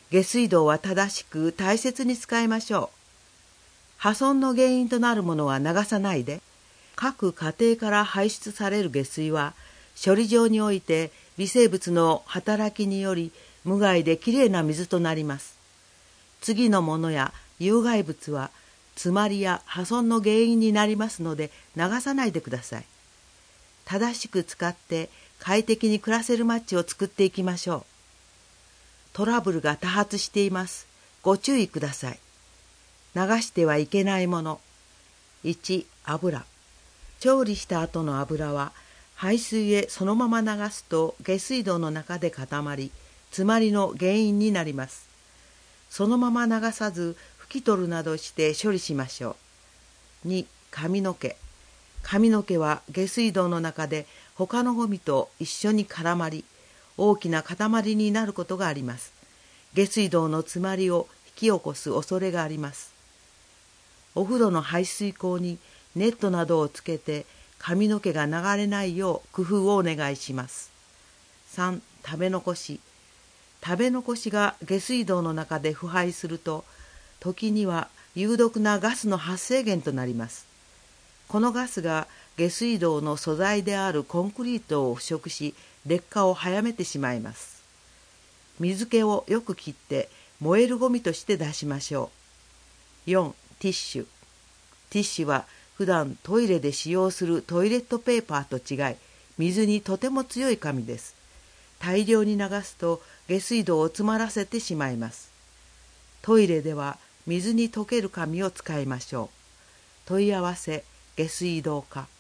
下水道は正しく大切に使いましょう。破損の原因となるものは流さないで。各家庭から排出される下水は、処理場において微生物の働きにより無害できれいな水となります。次のものや有害物は詰まりや破損の原因になりますので流さないでください。正しく使って快適に暮らせる街を作っていきましょう。トラブルが多発しています。ご注意ください。流してはいけないもの。1、油。調理した後の油は排水へそのまま流すと下水道の中で固まり、詰まりの原因になります。そのまま流さず拭き取るなどして処理しましょう。2、髪の毛。髪の毛は下水道の中で他のゴミと一緒に絡まり、大きな塊になることがあります。下水道の詰まりを引き起こす恐れがあります。お風呂の排水口にネットなどをつけて髪の毛が流れないよう工夫をお願いします。3、食べ残し。食べ残しが下水道の中で腐敗すると、時には有毒なガスの発生源となります。このガスが下水道の素材であるコンクリートを腐食し、劣化を早めてしまいます。水気をよく切って燃えるゴミとして出しましょう。4、ティッシュ。ティッシュは普段トイレで使用するトイレットペーパーと違い、水にとても強い紙です。大量に流すと下水道を詰まらせてしまいます。トイレでは水に溶ける紙を使いましょう。問い合わせ下水道課。